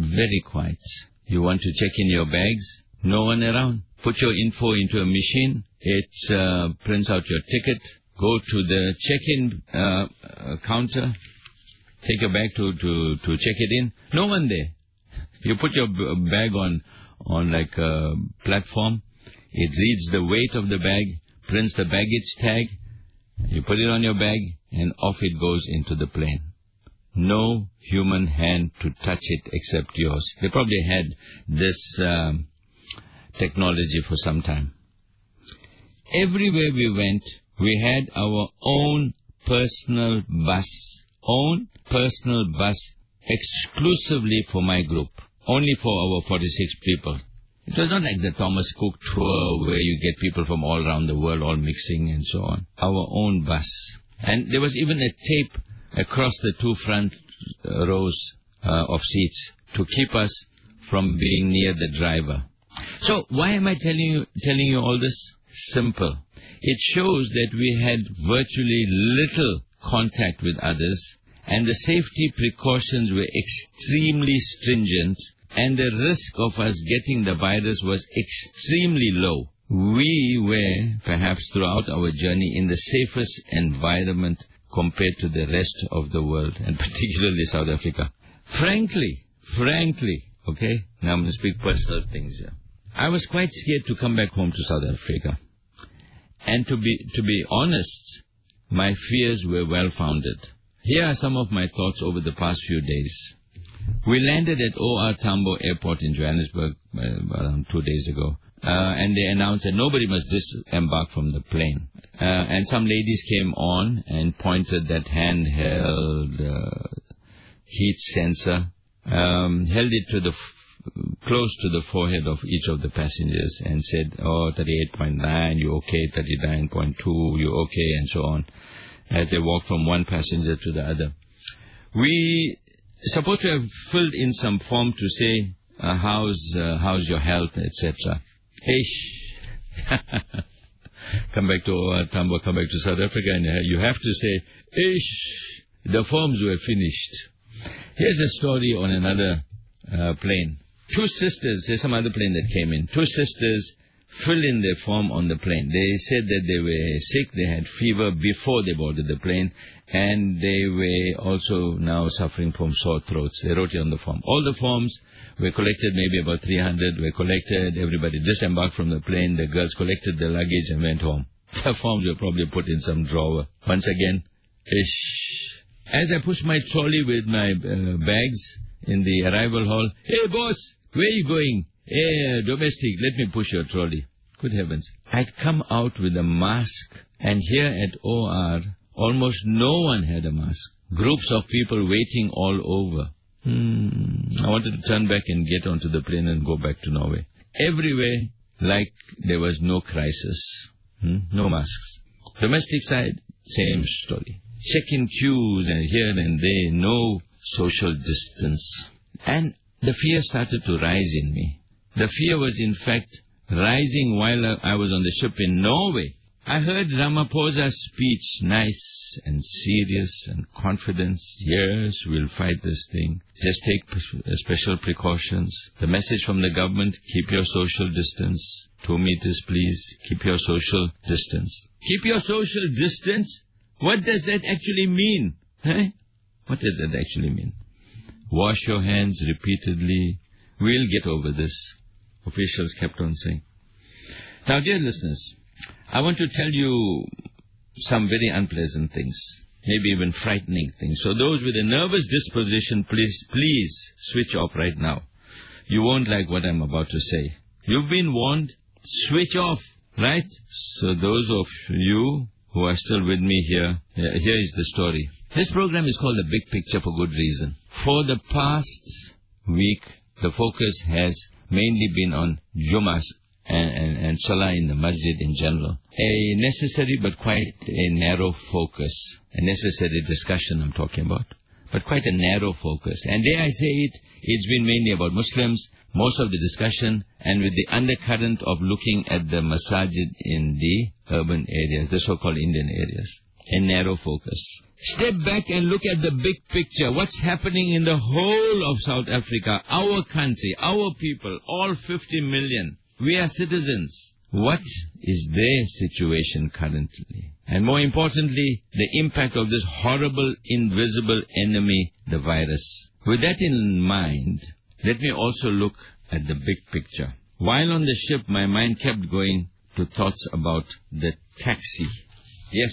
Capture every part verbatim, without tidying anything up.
very quiet. You want to check in your bags, no one around. Put your info into a machine, it uh, prints out your ticket. Go to the check-in uh, uh, counter, take your bag to, to, to check it in. No one there. You put your b- bag on, on like a platform. It reads the weight of the bag, prints the baggage tag. You put it on your bag, and off it goes into the plane. No human hand to touch it except yours. They probably had this um, technology for some time. Everywhere we went, we had our own personal bus. Own personal bus exclusively for my group. Only for our forty-six people. It was not like the Thomas Cook tour where you get people from all around the world all mixing and so on. Our own bus. And there was even a tape across the two front uh, rows uh, of seats to keep us from being near the driver. So why am I telling you, telling you all this? Simple. It shows that we had virtually little contact with others, and the safety precautions were extremely stringent, and the risk of us getting the virus was extremely low. We were, perhaps throughout our journey, in the safest environment compared to the rest of the world, and particularly South Africa. Frankly, frankly, okay, now I'm going to speak personal things here. I was quite scared to come back home to South Africa. And to be, to be honest, my fears were well-founded. Here are some of my thoughts over the past few days. We landed at O R Tambo Airport in Johannesburg uh, around two days ago, uh, and they announced that nobody must disembark from the plane. Uh, and some ladies came on and pointed that handheld uh, heat sensor, um, held it to the f- close to the forehead of each of the passengers and said, oh, thirty-eight point nine, you okay, thirty-nine point two, you okay, and so on, as they walked from one passenger to the other. We supposed to have filled in some form to say, uh, how's, uh, how's your health, et cetera. Ish. Come back to uh, Tambo, come back to South Africa, and uh, you have to say, ish. The forms were finished. Here's a story on another uh, plane. Two sisters, there's some other plane that came in. Two sisters filled in their form on the plane. They said that they were sick, they had fever before they boarded the plane, and they were also now suffering from sore throats. They wrote it on the form. All the forms were collected, maybe about three hundred were collected. Everybody disembarked from the plane. The girls collected their luggage and went home. The forms were probably put in some drawer. Once again, ish. As I pushed my trolley with my uh, bags in the arrival hall, hey boss, where are you going? Hey, domestic, let me push your trolley. Good heavens. I'd come out with a mask, and here at O R, almost no one had a mask. Groups of people waiting all over. Hmm. I wanted to turn back and get onto the plane and go back to Norway. Everywhere, like there was no crisis. Hmm? No masks. Domestic side, same story. Check-in queues and here and there, no social distance. And the fear started to rise in me. The fear was, in fact, rising while I was on the ship in Norway. I heard Ramaphosa's speech, nice and serious and confident. Yes, we'll fight this thing. Just take special precautions. The message from the government, keep your social distance. Two meters, please. Keep your social distance. Keep your social distance? What does that actually mean? Huh? What does that actually mean? Wash your hands repeatedly. We'll get over this, officials kept on saying. Now, dear listeners, I want to tell you some very unpleasant things, maybe even frightening things. So those with a nervous disposition, please, please switch off right now. You won't like what I'm about to say. You've been warned. Switch off, right? So those of you who are still with me here, here is the story. This program is called The Big Picture for good reason. For the past week, the focus has mainly been on Jumas and, and, and Salah in the Masjid in general. A necessary but quite a narrow focus. A necessary discussion I'm talking about. But quite a narrow focus. And dare I say it, it's been mainly about Muslims, most of the discussion, and with the undercurrent of looking at the masajid in the urban areas, the so-called Indian areas. and narrow focus. Step back and look at the big picture. What's happening in the whole of South Africa, our country, our people, all fifty million. We are citizens. What is their situation currently? And more importantly, the impact of this horrible, invisible enemy, the virus. With that in mind, let me also look at the big picture. While on the ship, my mind kept going to thoughts about the taxi. Yes,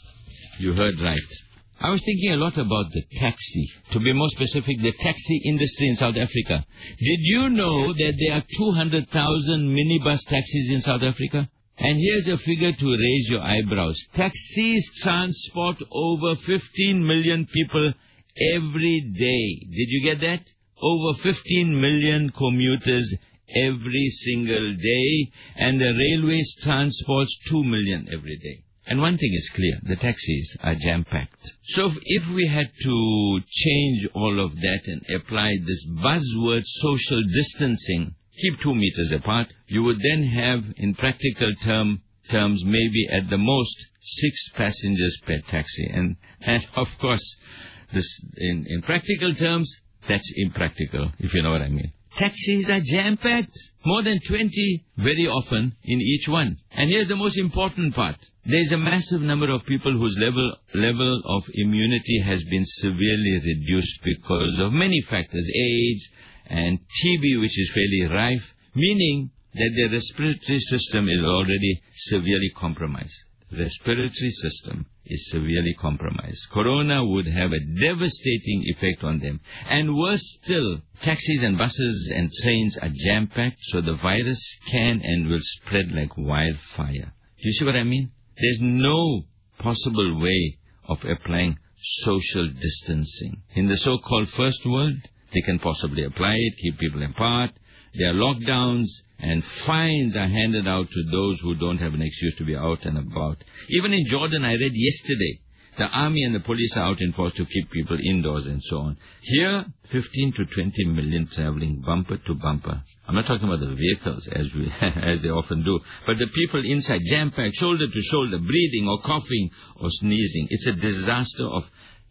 you heard right. I was thinking a lot about the taxi. To be more specific, the taxi industry in South Africa. Did you know that there are two hundred thousand minibus taxis in South Africa? And here's a figure to raise your eyebrows. Taxis transport over fifteen million people every day. Did you get that? Over fifteen million commuters every single day. And the railways transports two million every day. And one thing is clear, the taxis are jam-packed. So if, if we had to change all of that and apply this buzzword social distancing, keep two meters apart, you would then have, in practical term, terms, maybe at the most, six passengers per taxi. And, and of course, this in, in practical terms, that's impractical, if you know what I mean. Taxis are jam-packed, more than twenty very often in each one. And here's the most important part. There's a massive number of people whose level level of immunity has been severely reduced because of many factors, AIDS and T B, which is fairly rife, meaning that the respiratory system is already severely compromised. Respiratory system is severely compromised. Corona would have a devastating effect on them. And worse still, taxis and buses and trains are jam-packed, so the virus can and will spread like wildfire. Do you see what I mean? There's no possible way of applying social distancing. In the so-called first world, they can possibly apply it, keep people apart. There are lockdowns, and fines are handed out to those who don't have an excuse to be out and about. Even in Jordan, I read yesterday, the army and the police are out in force to keep people indoors and so on. Here, fifteen to twenty million traveling bumper to bumper. I'm not talking about the vehicles, as we as they often do, but the people inside, jam-packed, shoulder to shoulder, breathing or coughing or sneezing. It's a disaster of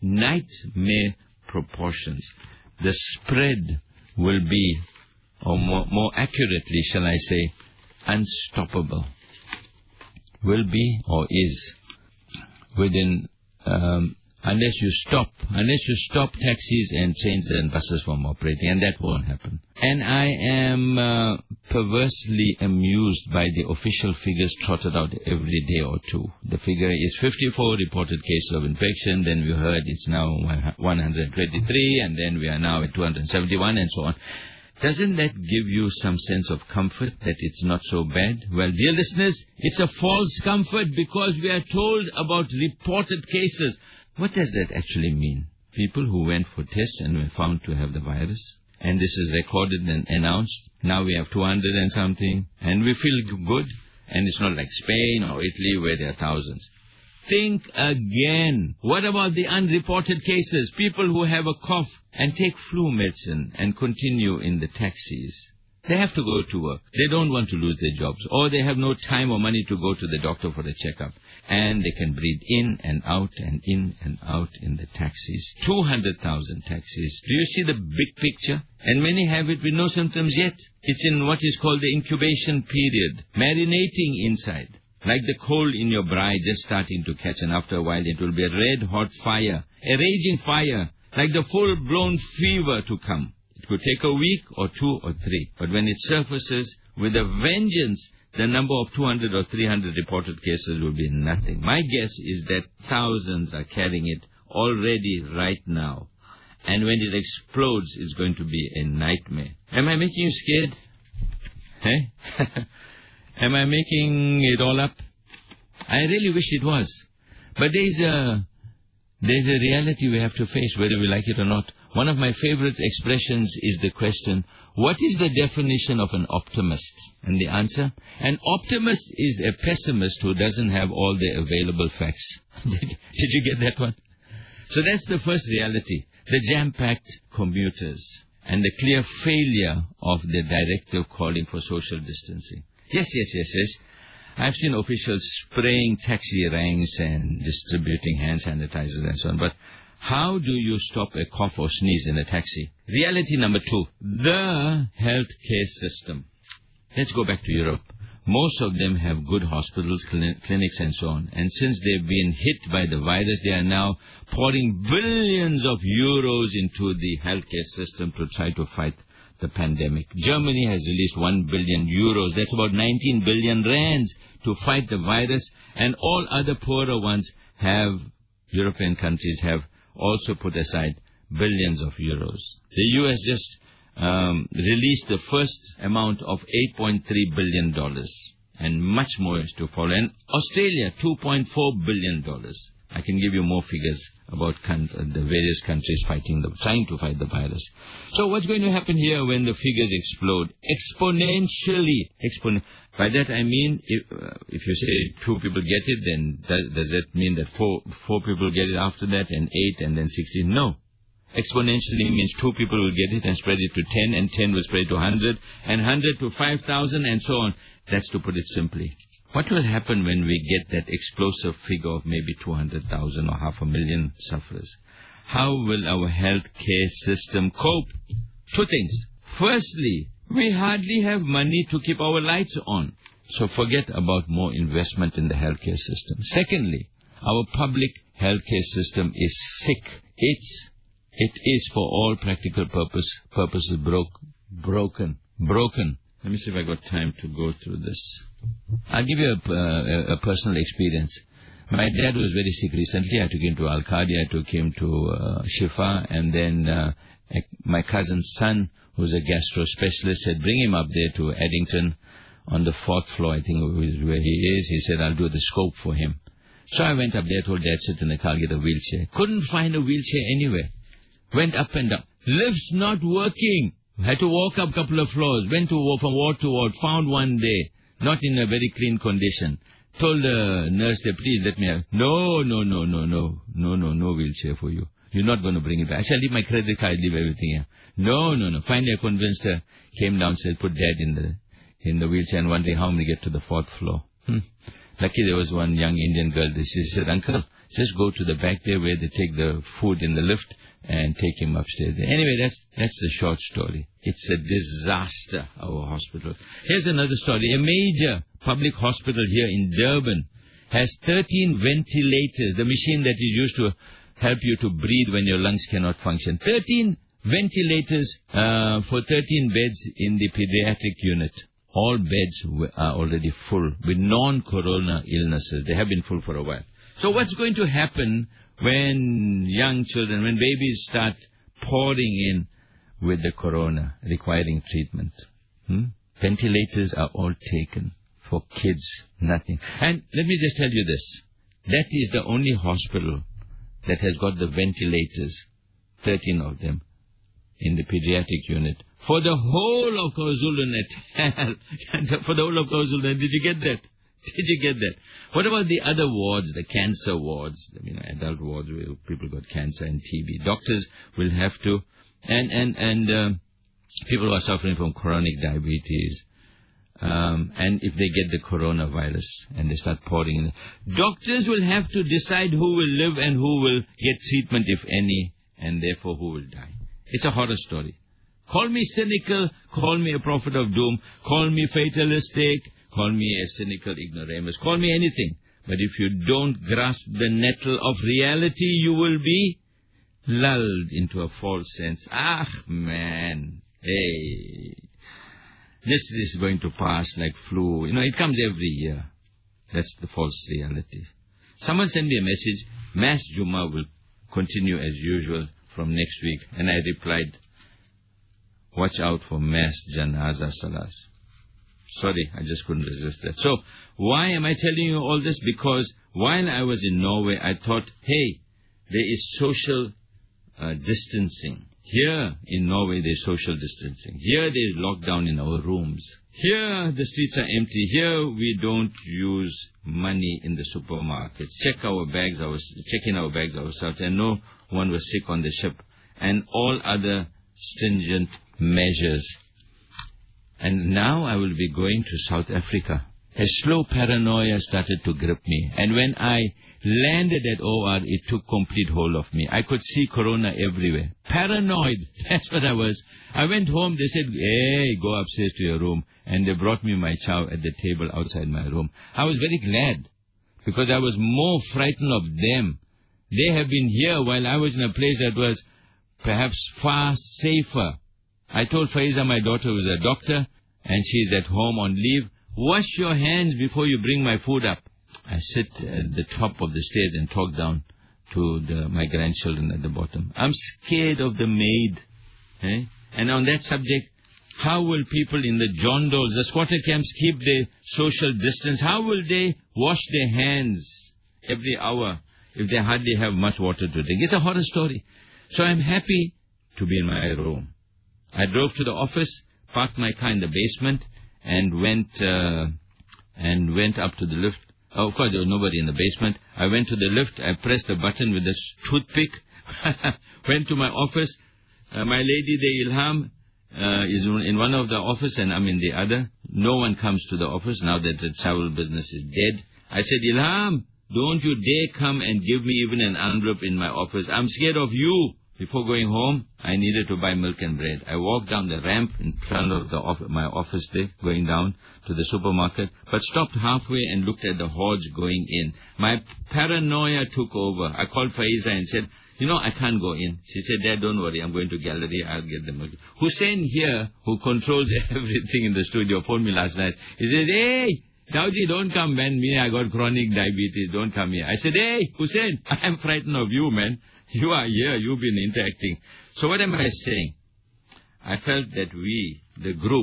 nightmare proportions. The spread will be, or more, more accurately, shall I say, unstoppable. Will be or is within, um, unless you stop, unless you stop taxis and trains and buses from operating, and that won't happen. And I am uh, perversely amused by the official figures trotted out every day or two. The figure is fifty-four reported cases of infection, then we heard it's now one hundred twenty-three, and then we are now at two hundred seventy-one, and so on. Doesn't that give you some sense of comfort that it's not so bad? Well, dear listeners, it's a false comfort because we are told about reported cases. What does that actually mean? People who went for tests and were found to have the virus, and this is recorded and announced. Now we have two hundred and something, and we feel good, and it's not like Spain or Italy where there are thousands. Think again. What about the unreported cases? People who have a cough and take flu medicine and continue in the taxis. They have to go to work. They don't want to lose their jobs. Or they have no time or money to go to the doctor for a checkup. And they can breathe in and out and in and out in the taxis. two hundred thousand taxis. Do you see the big picture? And many have it with no symptoms yet. It's in what is called the incubation period. Marinating inside. Like the coal in your braai just starting to catch, and after a while it will be a red-hot fire, a raging fire, like the full-blown fever to come. It could take a week or two or three, but when it surfaces with a vengeance, the number of two hundred or three hundred reported cases will be nothing. My guess is that thousands are carrying it already right now, and when it explodes, it's going to be a nightmare. Am I making you scared? Eh? Am I making it all up? I really wish it was. But there's a, there's a reality we have to face, whether we like it or not. One of my favorite expressions is the question, what is the definition of an optimist? And the answer, an optimist is a pessimist who doesn't have all the available facts. did, did you get that one? So that's the first reality, the jam-packed commuters and the clear failure of the directive calling for social distancing. Yes, yes, yes, yes. I've seen officials spraying taxi ranks and distributing hand sanitizers and so on. But how do you stop a cough or sneeze in a taxi? Reality number two, the healthcare system. Let's go back to Europe. Most of them have good hospitals, clin- clinics and so on. And since they've been hit by the virus, they are now pouring billions of euros into the healthcare system to try to fight the pandemic. Germany has released one billion euros. That's about nineteen billion rands to fight the virus. And all other poorer ones have, European countries have also put aside billions of euros. The U S just um, released the first amount of eight point three billion dollars. And much more is to follow. And Australia, two point four billion dollars. I can give you more figures about con- the various countries fighting the, trying to fight the virus. So what's going to happen here when the figures explode? Exponentially. Expon- By that I mean, if, uh, if you say two people get it, then that, does that mean that four, four people get it after that, and eight, and then sixteen? No. Exponentially means two people will get it and spread it to ten, and ten will spread to one hundred, and one hundred to five thousand, and so on. That's to put it simply. What will happen when we get that explosive figure of maybe two hundred thousand or half a million sufferers? How will our healthcare system cope? Two things. Firstly, we hardly have money to keep our lights on. So forget about more investment in the healthcare system. Secondly, our public healthcare system is sick. It's, it is for all practical purpose, purposes broke, broken. Broken. Let me see if I got time to go through this. I'll give you a, uh, a personal experience. My dad was very sick recently. I took him to Al-Qadi, I took him to uh, Shifa, and then uh, my cousin's son, who's a gastro specialist, said, bring him up there to Addington on the fourth floor, I think is where he is. He said, I'll do the scope for him. So I went up there, told Dad, sit in the car, get a wheelchair. Couldn't find a wheelchair anywhere. Went up and down. Lift's not working. Had to walk up a couple of floors. Went to from ward to ward. Found one day. Not in a very clean condition. Told the nurse there, please let me have. No, no, no, no, no. No, no, no wheelchair for you. You're not going to bring it back. I shall leave my credit card, leave everything here. No, no, no. Finally I convinced her. Came down, said, put Dad in the in the wheelchair, and wondering how we get to the fourth floor. Hmm. Lucky there was one young Indian girl. She said, Uncle, just go to the back there where they take the food in the lift and take him upstairs. Anyway, that's that's the short story. It's a disaster, our hospital. Here's another story. A major public hospital here in Durban has thirteen ventilators, the machine that is used to help you to breathe when your lungs cannot function. thirteen ventilators uh, for thirteen beds in the pediatric unit. All beds are already full with non-corona illnesses. They have been full for a while. So what's going to happen when young children, when babies start pouring in with the corona, requiring treatment? Hmm? Ventilators are all taken. For kids, nothing. And let me just tell you this. That is the only hospital that has got the ventilators, thirteen of them, in the pediatric unit. For the whole of KwaZulu-Natal. For the whole of KwaZulu-Natal. Did you get that? Did you get that? What about the other wards, the cancer wards, you know, adult wards where people got cancer and T B? Doctors will have to, and and and uh, people who are suffering from chronic diabetes, um, and if they get the coronavirus and they start pouring in, doctors will have to decide who will live and who will get treatment, if any, and therefore who will die. It's a horror story. Call me cynical, call me a prophet of doom, call me fatalistic, call me a cynical ignoramus, call me anything. But if you don't grasp the nettle of reality, you will be lulled into a false sense. Ah, man, hey, this is going to pass like flu. You know, it comes every year. That's the false reality. Someone sent me a message, Mass Juma will continue as usual from next week. And I replied, watch out for Mass Janaza Salas. Sorry, I just couldn't resist that. So, why am I telling you all this? Because while I was in Norway, I thought, hey, there is social uh, distancing. Here in Norway, there is social distancing. Here, there is lockdown in our rooms. Here, the streets are empty. Here, we don't use money in the supermarkets. Check our bags, our, check in our bags ourselves. And no one was sick on the ship. And all other stringent measures. And now I will be going to South Africa. a slow paranoia started to grip me. And when I landed at O R, it took complete hold of me. I could see corona everywhere. Paranoid. That's what I was. I went home. They said, hey, go upstairs to your room. And they brought me my chow at the table outside my room. I was very glad because I was more frightened of them. They have been here while I was in a place that was perhaps far safer. I told Faiza, my daughter, who is a doctor, and she is at home on leave, wash your hands before you bring my food up. I sit at the top of the stairs and talk down to the, my grandchildren at the bottom. I'm scared of the maid. Eh? And on that subject, how will people in the John Doles, the squatter camps, keep their social distance? How will they wash their hands every hour if they hardly have much water to drink? It's a horror story. So I'm happy to be in my room. I drove to the office, parked my car in the basement, and went uh, and went up to the lift. Oh, of course, there was nobody in the basement. I went to the lift. I pressed the button with a toothpick. Went to my office. Uh, my lady, the Ilham, uh, is in one of the office, and I'm in the other. No one comes to the office now that the travel business is dead. I said, Ilham, don't you dare come and give me even an envelope in my office. I'm scared of you. Before going home, I needed to buy milk and bread. I walked down the ramp in front of the off- my office there, going down to the supermarket, but stopped halfway and looked at the hordes going in. My paranoia took over. I called Faiza and said, you know, I can't go in. She said, Dad, don't worry, I'm going to gallery, I'll get the milk. Hussein here, who controls everything in the studio, phoned me last night. He said, hey, Daoji, don't come, man. Me, I got chronic diabetes. Don't come here. I said, hey, Hussein, I am frightened of you, man. You are here. You've been interacting. So what am I saying? I felt that we, the group,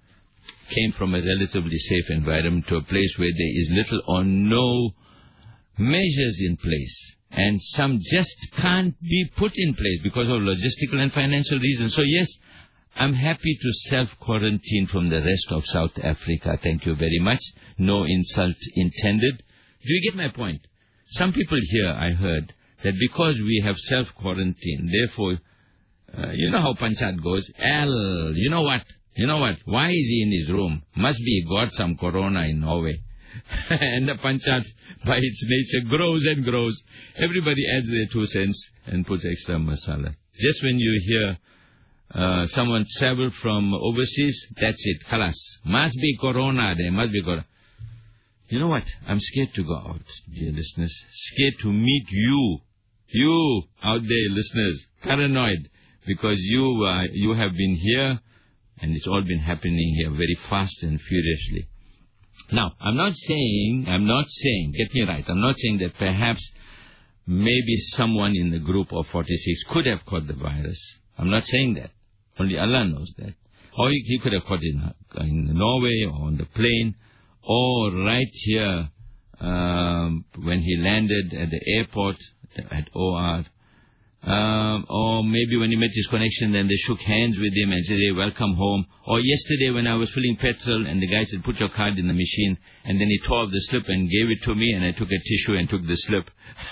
came from a relatively safe environment to a place where there is little or no measures in place. And some just can't be put in place because of logistical and financial reasons. So yes, I'm happy to self-quarantine from the rest of South Africa. Thank you very much. No insult intended. Do you get my point? Some people here, I heard, that because we have self-quarantine, therefore, uh, you know how Panchat goes, L, you know what? You know what? Why is he in his room? Must be he got some corona in Norway. And the Panchat, by its nature, grows and grows. Everybody adds their two cents and puts extra masala. Just when you hear Uh, someone traveled from overseas, that's it, khalas. Must be corona, there must be corona. You know what? I'm scared to go out, dear listeners. Scared to meet you. You out there, listeners. Paranoid. Because you, uh, you have been here, and it's all been happening here very fast and furiously. Now, I'm not saying, I'm not saying, get me right, I'm not saying that perhaps maybe someone in the group of forty-six could have caught the virus. I'm not saying that. Only Allah knows that. Or he, he could have caught it in, in Norway or on the plane, or right here um, when he landed at the airport at O R. Um, or maybe when he met his connection, then they shook hands with him and said, hey, welcome home. Or yesterday when I was filling petrol and the guy said, put your card in the machine, and then he tore off the slip and gave it to me, and I took a tissue and took the slip.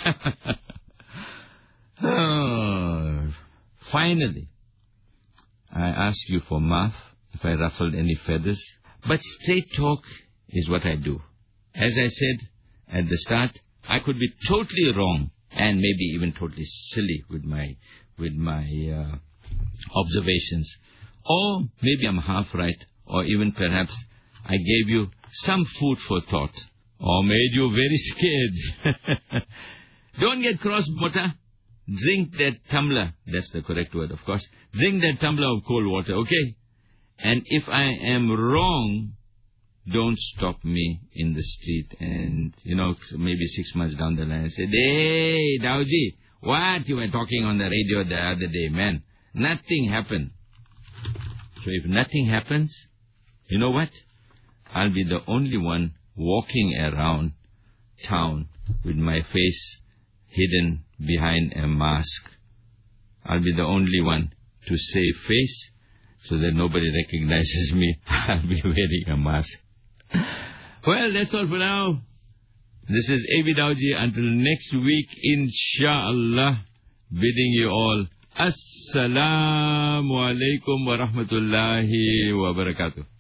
Oh, finally, I ask you for maaf if I ruffled any feathers. But straight talk is what I do. As I said at the start, I could be totally wrong and maybe even totally silly with my with my uh, observations. Or maybe I'm half right, or even perhaps I gave you some food for thought, or made you very scared. Don't get cross, Mota. Drink that tumbler, that's the correct word, of course. Drink that tumbler of cold water, okay? And if I am wrong, don't stop me in the street and, you know, maybe six months down the line and say, hey, Daoji, what you were talking on the radio the other day, man? Nothing happened. So if nothing happens, you know what? I'll be the only one walking around town with my face hidden behind a mask. I'll be the only one to save face so that nobody recognizes me. I'll be wearing a mask. Well, that's all for now. This is A B Daoji. Until next week, inshallah, bidding you all Assalamu alaikum wa rahmatullahi wa barakatuh.